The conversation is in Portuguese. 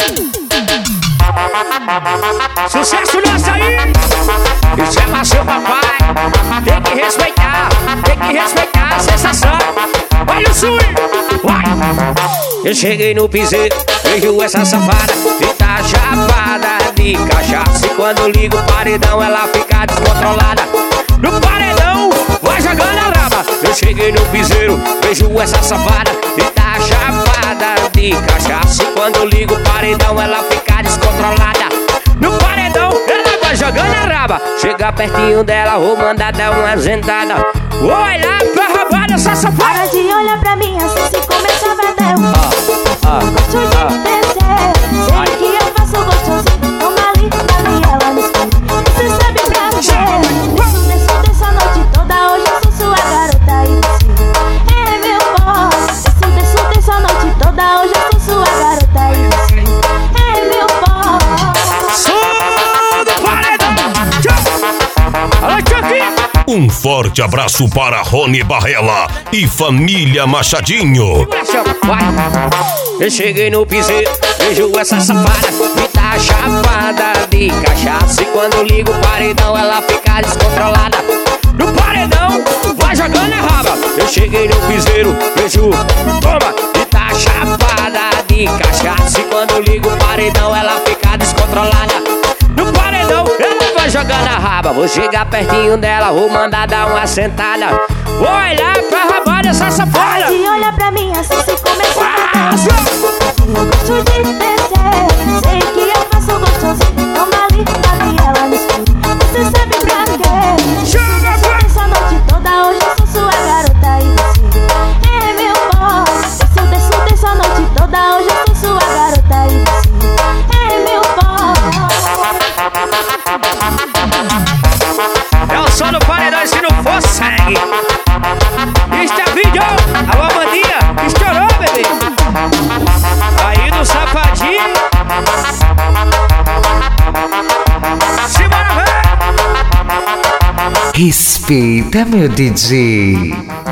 Sucesso nosso aí! Isso é pra seu papai. Tem que respeitar a sensação. Olha o swing, vai! Eu cheguei no piseiro, vejo essa safada que tá chapada de cachaça. E quando ligo o paredão, ela fica descontrolada. No paredão, vai jogando a raba. Eu cheguei no piseiro, vejo essa safada que tá chapada de cachaça. E quando ligo o paredão, ela fica descontrolada. No paredão, ela vai jogando a raba. Chega pertinho dela, vou mandar dar uma zentada. Vou olhar pra rabada essa safada. Para de olhar pra mim assim se começar a bater. Eu gosto de descer. Sei que eu faço gostosinho. Toma ali, ela no escuro. Você sabe pra quê? Desço a noite toda, hoje eu sou sua garota e você é meu boss. Desço a noite toda, hoje eu sou sua garota e você é meu boss. Sou do paredão. Alô, Chucky. Um forte abraço para Rony Barrela e família Machadinho. Eu cheguei no piseiro, vejo essa safada que tá chapada de cachaça. E quando ligo o paredão, ela fica descontrolada. No paredão, vai jogando a raba. Eu cheguei no piseiro, vejo, toma, que tá chapada de cachaça. E quando ligo o paredão, ela fica descontrolada. No paredão, ela vai jogando a raba. Vou chegar pertinho dela, vou mandar dar uma sentada. Vou olhar pra rabada essa safada. Para de olhar pra mim assim se começar a bater. Eu gosto de descer. Sei que eu faço gostosinho. Toma ali, ela no escuro. Você sabe pra quê? Desço essa noite toda, hoje eu sou sua garota e você é meu boss. Desço a noite toda, hoje eu sou sua garota e você é meu boss. É o som do paredão e se não for sangue. Este vídeo, alô Amandinha, estourou, bebê. Aí no safadinho. Simbora, velho. Respeita, meu DJ.